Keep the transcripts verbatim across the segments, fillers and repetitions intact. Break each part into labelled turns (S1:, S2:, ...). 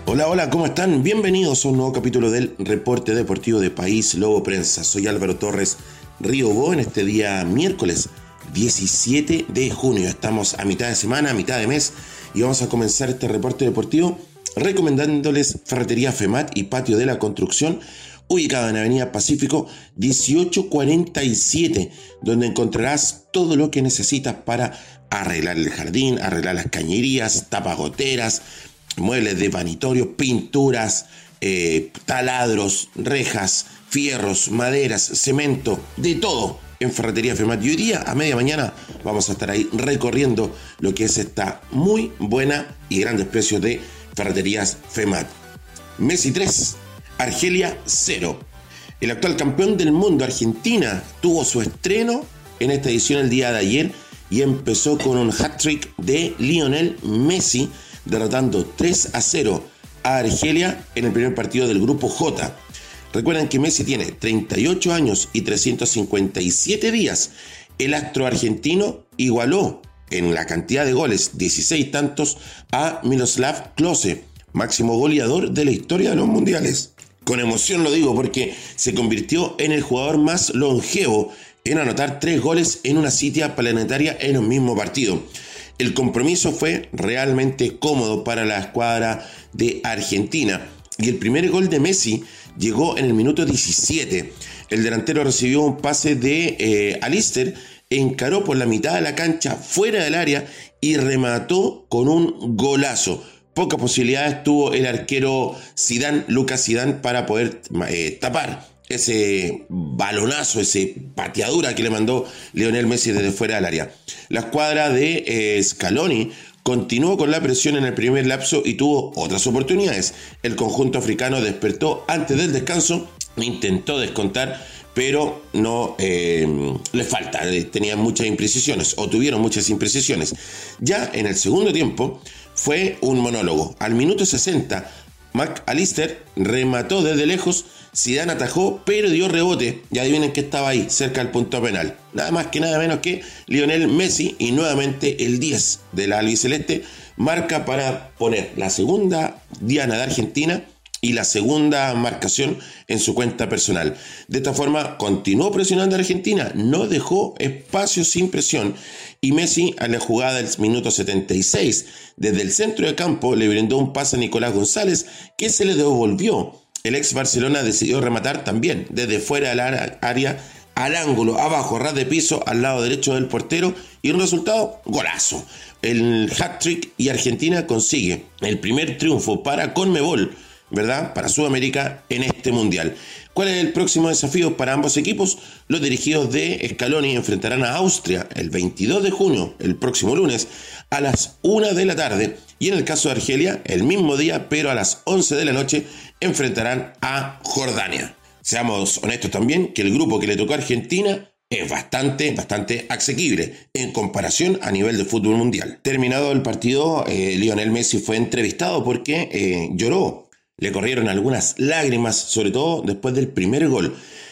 S1: Hola, hola, ¿cómo están? Bienvenidos a un nuevo capítulo del Reporte Deportivo de País Lobo Prensa. Soy Álvaro Torres Riobó en este día miércoles diecisiete de junio. Estamos a mitad de semana, a mitad de mes y vamos a comenzar este reporte deportivo recomendándoles Ferretería FEMAT y Patio de la Construcción, ubicado en Avenida Pacífico dieciocho cuarenta y siete, donde encontrarás todo lo que necesitas para arreglar el jardín, arreglar las cañerías, tapagoteras, muebles de vanitorios, pinturas, eh, taladros, rejas, fierros, maderas, cemento, de todo en Ferretería FEMAT. Y hoy día, a media mañana, vamos a estar ahí recorriendo lo que es esta muy buena y grandes precios de Ferreterías FEMAT. Messi tres, Argelia cero. El actual campeón del mundo, Argentina, tuvo su estreno en esta edición el día de ayer y empezó con un hat-trick de Lionel Messi, derrotando tres a cero a Argelia en el primer partido del grupo J. Recuerden que Messi tiene treinta y ocho años y trescientos cincuenta y siete días. El astro argentino igualó en la cantidad de goles, dieciséis tantos, a Miroslav Klose, máximo goleador de la historia de los mundiales. Con emoción lo digo porque se convirtió en el jugador más longevo en anotar tres goles en una cita planetaria en un mismo partido. El compromiso fue realmente cómodo para la escuadra de Argentina y el primer gol de Messi llegó en el minuto diecisiete. El delantero recibió un pase de eh, Alister, encaró por la mitad de la cancha fuera del área y remató con un golazo. Pocas posibilidades tuvo el arquero Zidane, Lucas Zidane, para poder eh, tapar ese balonazo, ese pateadura que le mandó Lionel Messi desde fuera del área. La escuadra de eh, Scaloni continuó con la presión en el primer lapso y tuvo otras oportunidades. El conjunto africano despertó antes del descanso, intentó descontar, pero no eh, le falta, tenían muchas imprecisiones o tuvieron muchas imprecisiones. Ya en el segundo tiempo fue un monólogo. Al minuto sesenta, McAllister remató desde lejos, Zidane atajó, pero dio rebote. Y adivinen que estaba ahí, cerca del punto penal. Nada más que nada menos que Lionel Messi, y nuevamente el diez de la albiceleste marca para poner la segunda diana de Argentina y la segunda marcación en su cuenta personal. De esta forma continuó presionando a Argentina, no dejó espacio sin presión, y Messi a la jugada del minuto setenta y seis desde el centro de campo le brindó un pase a Nicolás González, que se le devolvió. El ex Barcelona decidió rematar también desde fuera del área, al ángulo, abajo, ras de piso, al lado derecho del portero, y un resultado, golazo. El hat-trick, y Argentina consigue el primer triunfo para Conmebol, ¿verdad?, para Sudamérica en este mundial. ¿Cuál es el próximo desafío para ambos equipos? Los dirigidos de Scaloni enfrentarán a Austria el veintidós de junio, el próximo lunes, a las una de la tarde. Y en el caso de Argelia, el mismo día, pero a las once de la noche, enfrentarán a Jordania. Seamos honestos también que el grupo que le tocó a Argentina es bastante, bastante asequible en comparación a nivel de fútbol mundial. Terminado el partido, eh, Lionel Messi fue entrevistado porque eh, lloró. Le corrieron algunas lágrimas, sobre todo después del primer gol.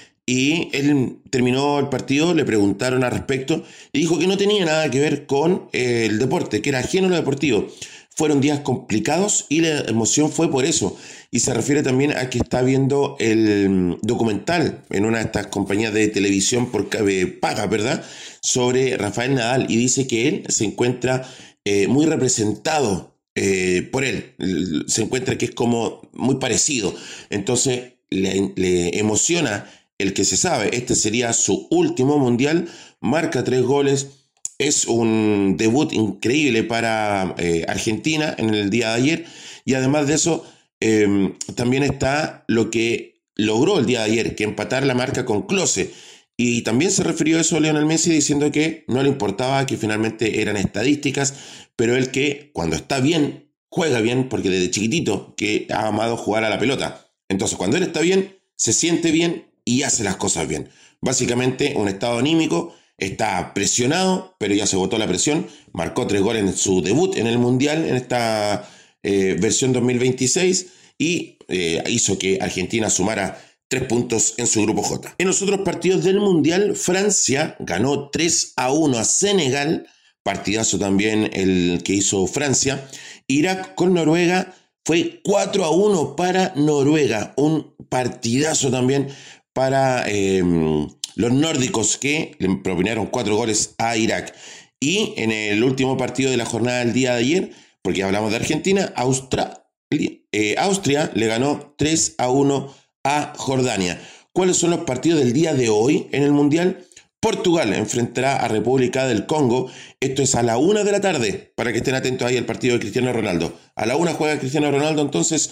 S1: Y él terminó el partido, le preguntaron al respecto y dijo que no tenía nada que ver con eh, el deporte, que era ajeno a lo deportivo. Fueron días complicados y la emoción fue por eso. Y se refiere también a que está viendo el documental en una de estas compañías de televisión por paga, ¿verdad?, sobre Rafael Nadal, y dice que él se encuentra eh, muy representado Eh, por él, se encuentra que es como muy parecido, entonces le, le emociona el que se sabe, este sería su último mundial, marca tres goles, es un debut increíble para eh, Argentina en el día de ayer, y además de eso eh, también está lo que logró el día de ayer, que empatar la marca con Klose. Y también se refirió a eso a Lionel Messi diciendo que no le importaba, que finalmente eran estadísticas, pero él que cuando está bien, juega bien, porque desde chiquitito que ha amado jugar a la pelota. Entonces cuando él está bien, se siente bien y hace las cosas bien. Básicamente un estado anímico, está presionado, pero ya se botó la presión, marcó tres goles en su debut en el Mundial, en esta eh, versión dos mil veintiséis, y eh, hizo que Argentina sumara tres puntos en su grupo J. En los otros partidos del Mundial, Francia ganó tres a uno a Senegal, partidazo también el que hizo Francia. Irak con Noruega fue cuatro a uno para Noruega, un partidazo también para eh, los nórdicos que le propinaron cuatro goles a Irak. Y en el último partido de la jornada del día de ayer, porque hablamos de Argentina, Austria, eh, Austria le ganó tres a uno a Jordania. ¿Cuáles son los partidos del día de hoy en el Mundial? Portugal enfrentará a República del Congo. Esto es a la una de la tarde, para que estén atentos ahí al partido de Cristiano Ronaldo. A la una juega Cristiano Ronaldo entonces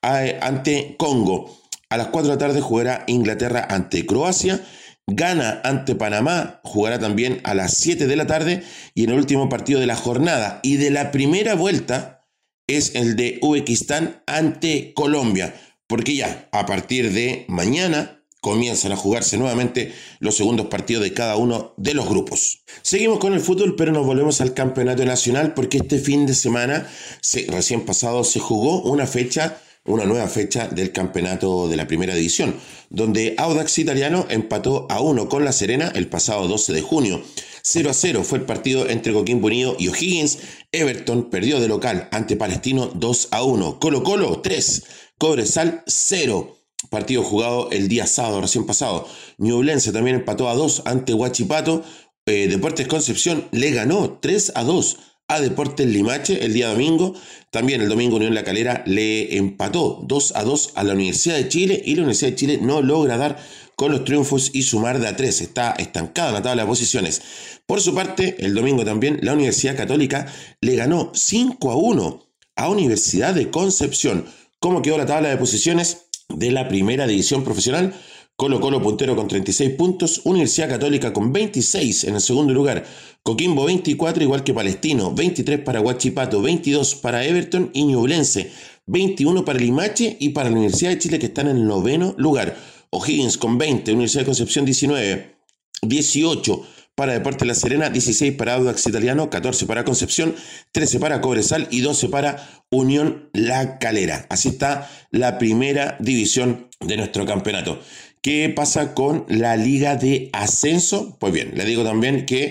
S1: ante Congo. A las cuatro de la tarde jugará Inglaterra ante Croacia. Ghana ante Panamá, jugará también a las siete de la tarde. Y en el último partido de la jornada y de la primera vuelta es el de Uzbekistán ante Colombia. Porque ya a partir de mañana comienzan a jugarse nuevamente los segundos partidos de cada uno de los grupos. Seguimos con el fútbol, pero nos volvemos al campeonato nacional porque este fin de semana, se, recién pasado, se jugó una fecha, una nueva fecha del campeonato de la primera división, donde Audax Italiano empató a uno con La Serena el pasado doce de junio. cero a cero fue el partido entre Coquimbo Unido y O'Higgins. Everton perdió de local ante Palestino dos a uno. Colo Colo tres, Cobresal cero. Partido jugado el día sábado, recién pasado. Ñublense también empató a dos ante Huachipato. Eh, Deportes Concepción le ganó tres a dos a Deportes Limache el día domingo. También el domingo Unión La Calera le empató dos a dos a la Universidad de Chile. Y la Universidad de Chile no logra dar con los triunfos y sumar de a tres. Está estancada en la tabla de posiciones. Por su parte, el domingo también la Universidad Católica le ganó cinco a uno a Universidad de Concepción. ¿Cómo quedó la tabla de posiciones de la primera división profesional? Colo Colo puntero con treinta y seis puntos, Universidad Católica con veintiséis en el segundo lugar, Coquimbo veinticuatro, igual que Palestino, veintitrés para Huachipato, veintidós para Everton y Ñublense, veintiuno para Limache y para la Universidad de Chile que están en el noveno lugar. O'Higgins con veinte, Universidad de Concepción diecinueve, dieciocho para Deportes La Serena, dieciséis para Audax Italiano, catorce para Concepción, trece para Cobresal y doce para Unión La Calera. Así está la primera división de nuestro campeonato. ¿Qué pasa con la Liga de Ascenso? Pues bien, le digo también que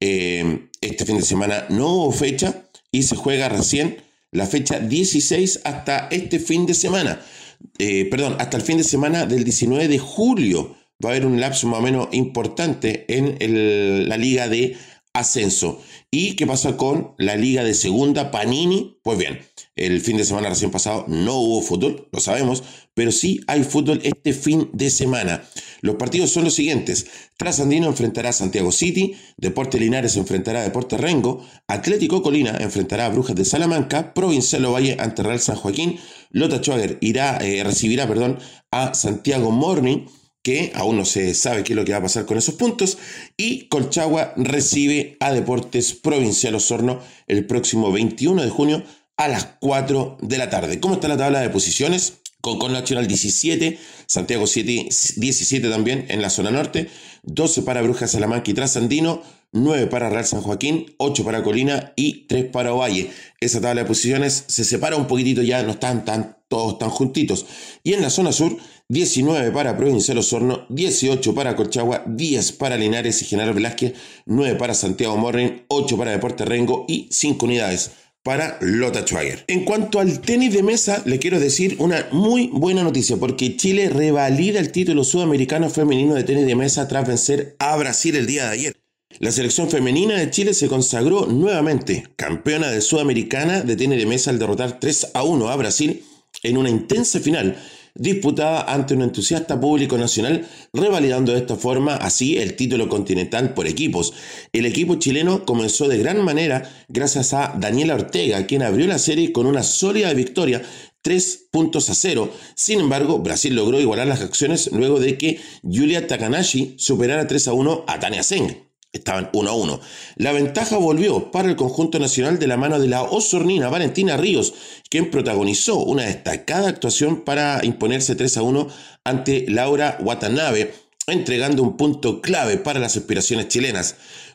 S1: eh, este fin de semana no hubo fecha y se juega recién la fecha dieciséis hasta este fin de semana. Eh, perdón, hasta el fin de semana del diecinueve de julio. Va a haber un lapso más o menos importante en el, la Liga de Ascenso. ¿Y qué pasa con la Liga de Segunda, Panini? Pues bien, el fin de semana recién pasado no hubo fútbol, lo sabemos, pero sí hay fútbol este fin de semana. Los partidos son los siguientes: Trasandino enfrentará a Santiago City, Deportes Linares enfrentará a Deportes Rengo, Atlético Colina enfrentará a Brujas de Salamanca, Provincial Ovalle ante Real San Joaquín, Lota Schwager irá, eh, recibirá perdón, a Santiago Morning, que aún no se sabe qué es lo que va a pasar con esos puntos, y Colchagua recibe a Deportes Provincial Osorno el próximo veintiuno de junio a las cuatro de la tarde. ¿Cómo está la tabla de posiciones? Con Con Nacional diecisiete, Santiago siete, diecisiete también en la zona norte, doce para Brujas Salamanca y Trasandino, nueve para Real San Joaquín, ocho para Colina y tres para Ovalle. Esa tabla de posiciones se separa un poquitito ya, no están tan, todos tan juntitos. Y en la zona sur, diecinueve para Provincial Osorno, dieciocho para Colchagua, diez para Linares y General Velázquez, nueve para Santiago Morning, ocho para Deportes Rengo y cinco unidades para Lota Schwager. En cuanto al tenis de mesa, le quiero decir una muy buena noticia, porque Chile revalida el título sudamericano femenino de tenis de mesa tras vencer a Brasil el día de ayer. La selección femenina de Chile se consagró nuevamente campeona de Sudamericana de tenis de mesa al derrotar tres a uno a Brasil en una intensa final disputada ante un entusiasta público nacional, revalidando de esta forma así el título continental por equipos. El equipo chileno comenzó de gran manera gracias a Daniela Ortega, quien abrió la serie con una sólida victoria, tres puntos a cero. Sin embargo, Brasil logró igualar las acciones luego de que Yulia Takanashi superara tres a uno a Tania Zeng. Estaban uno a uno. La ventaja volvió para el conjunto nacional de la mano de la osornina Valentina Ríos, quien protagonizó una destacada actuación para imponerse tres a uno ante Laura Watanabe, entregando un punto clave para las aspiraciones chilenas.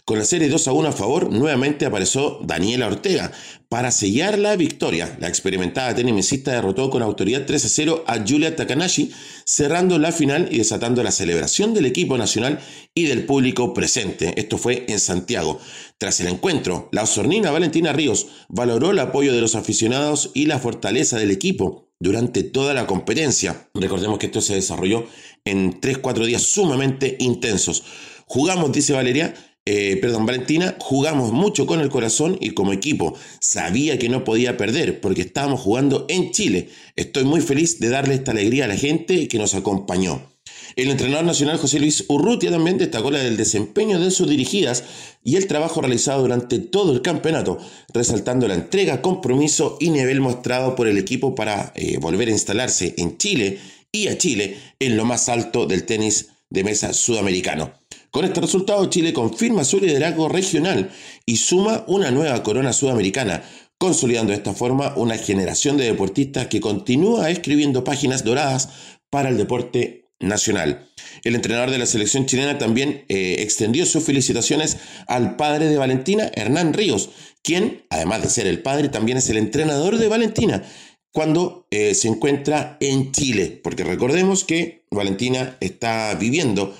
S1: Con la serie dos a uno a favor, nuevamente apareció Daniela Ortega para sellar la victoria. La experimentada tenisista derrotó con autoridad tres a cero a Yulia Takanashi, cerrando la final y desatando la celebración del equipo nacional y del público presente. Esto fue en Santiago. Tras el encuentro, la osornina Valentina Ríos valoró el apoyo de los aficionados y la fortaleza del equipo durante toda la competencia. Recordemos que esto se desarrolló en tres a cuatro días sumamente intensos. Jugamos, dice Valeria, eh, perdón, Valentina, jugamos mucho con el corazón y como equipo. Sabía que no podía perder porque estábamos jugando en Chile. Estoy muy feliz de darle esta alegría a la gente que nos acompañó. El entrenador nacional José Luis Urrutia también destacó el desempeño de sus dirigidas y el trabajo realizado durante todo el campeonato, resaltando la entrega, compromiso y nivel mostrado por el equipo para eh, volver a instalarse en Chile y a Chile en lo más alto del tenis de mesa sudamericano. Con este resultado, Chile confirma su liderazgo regional y suma una nueva corona sudamericana, consolidando de esta forma una generación de deportistas que continúa escribiendo páginas doradas para el deporte nacional. El entrenador de la selección chilena también eh, extendió sus felicitaciones al padre de Valentina, Hernán Ríos, quien, además de ser el padre, también es el entrenador de Valentina cuando eh, se encuentra en Chile, porque recordemos que Valentina está viviendo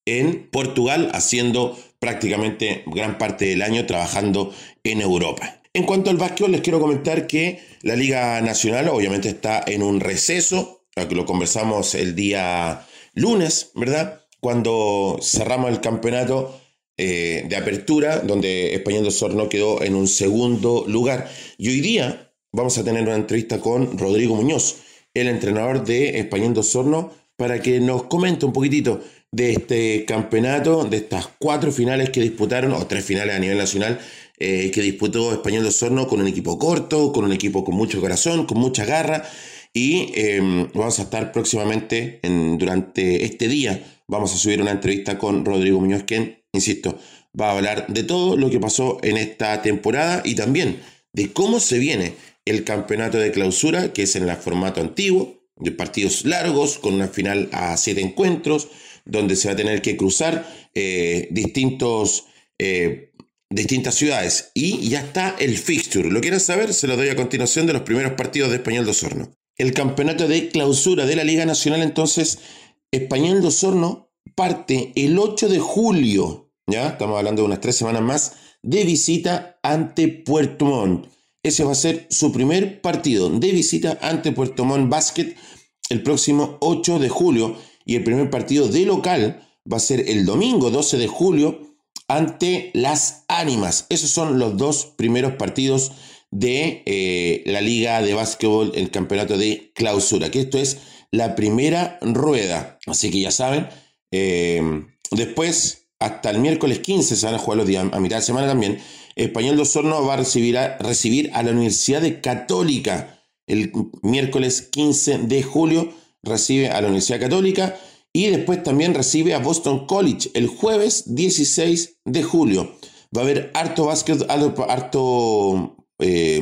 S1: en Portugal, haciendo prácticamente gran parte del año trabajando en Europa. En cuanto al básquetbol, les quiero comentar que la Liga Nacional obviamente está en un receso, lo conversamos el día lunes, ¿verdad? Cuando cerramos el campeonato eh, de apertura, donde Español de Osorno quedó en un segundo lugar. Y hoy día vamos a tener una entrevista con Rodrigo Muñoz, el entrenador de Español de Osorno, para que nos comente un poquitito de este campeonato, de estas cuatro finales que disputaron, o tres finales a nivel nacional, eh, que disputó Español de Osorno con un equipo corto, con un equipo con mucho corazón, con mucha garra. Y eh, vamos a estar próximamente, en, durante este día, vamos a subir una entrevista con Rodrigo Muñoz, quien, insisto, va a hablar de todo lo que pasó en esta temporada y también de cómo se viene el campeonato de clausura, que es en el formato antiguo, de partidos largos, con una final a siete encuentros, donde se va a tener que cruzar eh, distintos, eh, distintas ciudades. Y ya está el fixture. ¿Lo quieren saber? Se lo doy a continuación de los primeros partidos de Español de Osorno. El campeonato de clausura de la Liga Nacional, entonces, Español de Osorno parte el ocho de julio, ya estamos hablando de unas tres semanas más, de visita ante Puerto Montt. Ese va a ser su primer partido de visita ante Puerto Montt Basket el próximo ocho de julio y el primer partido de local va a ser el domingo doce de julio ante Las Ánimas. Esos son los dos primeros partidos de eh, la Liga de Básquetbol, el campeonato de clausura, que esto es la primera rueda. Así que ya saben, eh, después hasta el miércoles quince se van a jugar los días, a mitad de semana también. Español de Osorno va a recibir a, recibir a la Universidad de Católica. El miércoles quince de julio recibe a la Universidad Católica y después también recibe a Boston College el jueves dieciséis de julio. Va a haber harto básquet, harto, harto eh,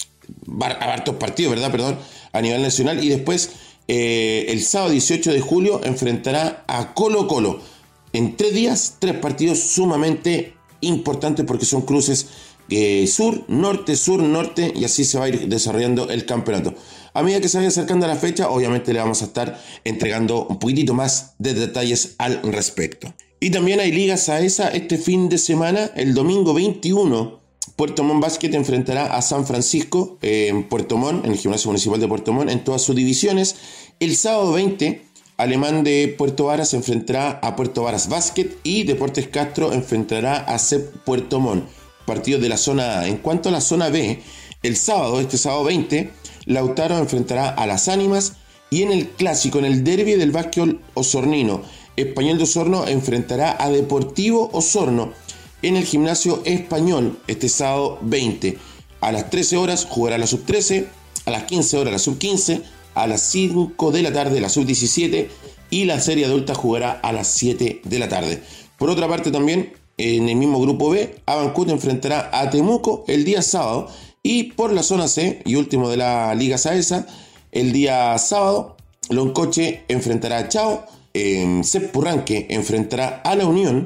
S1: hartos partidos, ¿verdad? Perdón, a nivel nacional. Y después eh, el sábado dieciocho de julio enfrentará a Colo Colo. En tres días, tres partidos sumamente importantes porque son cruces eh, sur, norte, sur, norte y así se va a ir desarrollando el campeonato. A medida que se vaya acercando a la fecha, obviamente le vamos a estar entregando un poquitito más de detalles al respecto. Y también hay ligas a esa este fin de semana. El domingo veintiuno, Puerto Montt Basket enfrentará a San Francisco eh, en Puerto Montt, en el Gimnasio Municipal de Puerto Montt, en todas sus divisiones. El sábado veinte, Alemán de Puerto Varas enfrentará a Puerto Varas Basket y Deportes Castro enfrentará a C E P Puerto Montt. Partidos de la zona A. En cuanto a la zona B, el sábado, este sábado veinte, Lautaro enfrentará a Las Ánimas y en el clásico, en el derbi del básquetbol osornino, Español de Osorno enfrentará a Deportivo Osorno en el Gimnasio Español este sábado veinte. A las trece horas jugará la sub trece, a las quince horas la sub quince, a las cinco de la tarde la sub diecisiete y la serie adulta jugará a las siete de la tarde. Por otra parte también, en el mismo grupo B, Abancut enfrentará a Temuco el día sábado y por la zona C y último de la Liga Saesa, el día sábado, Loncoche enfrentará a Chao, eh, C E P Purranque enfrentará a La Unión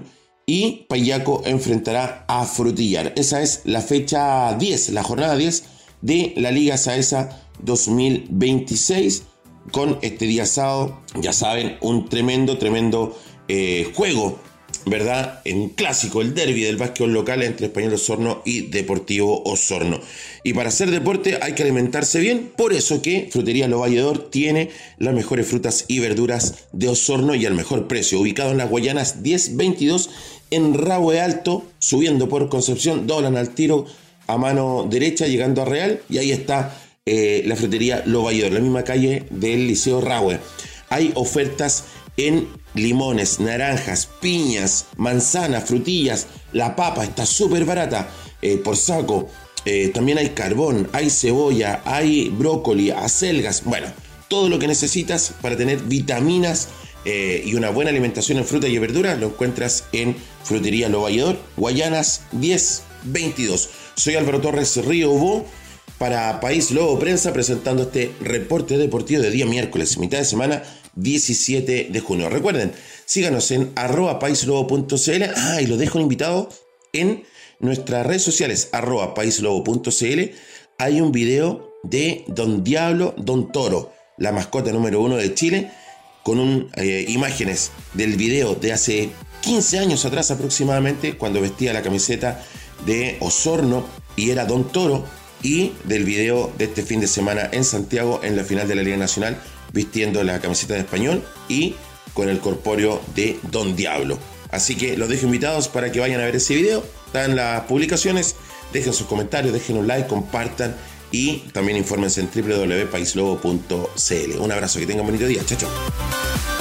S1: y Payaco enfrentará a Frutillar. Esa es la fecha diez, la jornada diez de la Liga Saesa dos mil veintiséis, con este día sábado, ya saben, un tremendo, tremendo eh, juego, ¿verdad? En clásico, el derbi del básquetbol local entre Español Osorno y Deportivo Osorno. Y para hacer deporte hay que alimentarse bien, por eso que Frutería Lo Valledor tiene las mejores frutas y verduras de Osorno y al mejor precio, ubicado en las Guayanas diez veintidós en Rahue Alto, subiendo por Concepción, doblan al tiro a mano derecha, llegando a Real, y ahí está eh, la Frutería Lo Valledor, la misma calle del Liceo Rahue. Hay ofertas en limones, naranjas, piñas, manzanas, frutillas. La papa está súper barata eh, por saco. Eh, también hay carbón, hay cebolla, hay brócoli, acelgas. Bueno, todo lo que necesitas para tener vitaminas eh, y una buena alimentación en fruta y verduras lo encuentras en Frutería Lo Valledor, Guayanas diez veintidós. Soy Álvaro Torres Río Bo para País Lobo Prensa, presentando este reporte deportivo de día miércoles, mitad de semana, diecisiete de junio. Recuerden, síganos en arroba paislobo punto cl. Ah, y los dejo invitado en nuestras redes sociales, arroba paislobo punto cl. Hay un video de Don Diablo, Don Toro, la mascota número uno de Chile, con un, eh, imágenes del video de hace quince años atrás aproximadamente, cuando vestía la camiseta de Osorno y era Don Toro, y del video de este fin de semana en Santiago en la final de la Liga Nacional, vistiendo la camiseta de Español y con el corpóreo de Don Diablo. Así que los dejo invitados para que vayan a ver ese video. Están las publicaciones, dejen sus comentarios, dejen un like, compartan y también infórmense en doble u doble u doble u punto paislobo punto cl. Un abrazo, que tengan un bonito día. Chao, chao.